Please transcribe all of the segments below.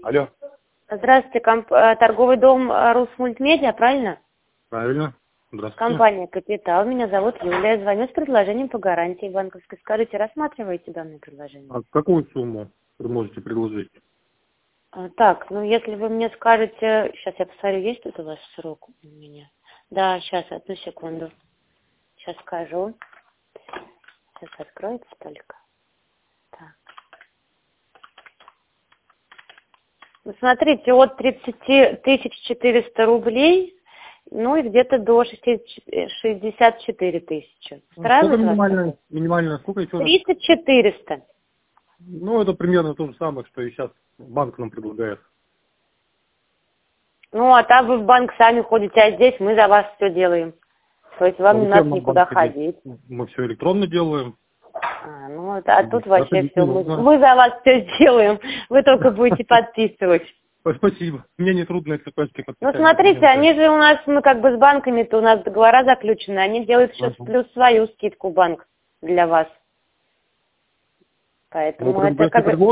Алло. Здравствуйте, торговый дом Русмультмедиа, правильно? Правильно. Здравствуйте. Компания «Капитал». Меня зовут Юлия. Я звоню с предложением по гарантии банковской. Скажите, рассматриваете данное предложение? А какую сумму вы можете предложить? Так, ну если вы мне скажете... Сейчас я посмотрю, есть тут у вас срок у меня? Да, сейчас, одну секунду. Сейчас скажу. Сейчас откроется только. Так. Ну, смотрите, от 30 400 рублей, ну и где-то до 64 тысячи. Сколько Устраивает вас? минимально, сколько еще раз? 30 400. Ну, это примерно то же самое, что и сейчас банк нам предлагает. Ну, а там вы в банк сами ходите, а здесь мы за вас все делаем. То есть вам не надо никуда ходить. Мы все электронно делаем. Тут вообще все. Мы за вас все сделаем. Вы только будете подписывать. Спасибо. Мне не трудно, если пачки подписать. Ну, смотрите, они же у нас, мы как бы с банками-то, у нас договора заключены, они делают сейчас плюс свою скидку банк для вас. Поэтому это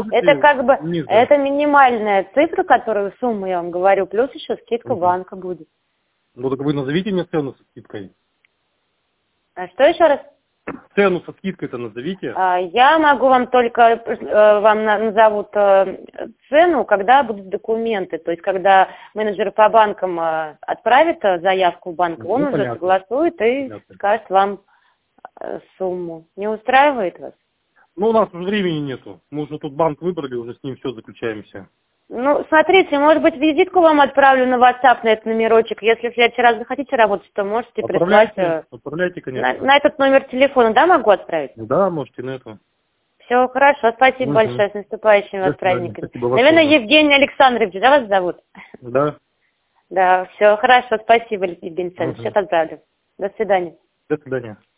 минимальная цифра, которую сумму я вам говорю, плюс еще скидка банка будет. Ну, так вы назовите мне цену со скидкой. А что еще раз? Цену со скидкой-то назовите. Я могу вам только, вам назовут цену, когда будут документы. То есть, когда менеджер по банкам отправит заявку в банк, он уже согласует и скажет вам сумму. Не устраивает вас? Ну, у нас уже времени нету. Мы уже тут банк выбрали, уже с ним все заключаемся. Ну, смотрите, может быть, визитку вам отправлю на WhatsApp, на этот номерочек. Если в следующий раз захотите работать, то можете прислать. Отправляйте, конечно. На этот номер телефона, да, могу отправить? Да, можете на это. Все, хорошо, спасибо большое, с наступающими вас праздниками. Наверное, Евгений Александрович, да, вас зовут? Да. Да, все, хорошо, спасибо, Евгений Александрович, сейчас отправлю. До свидания. До свидания.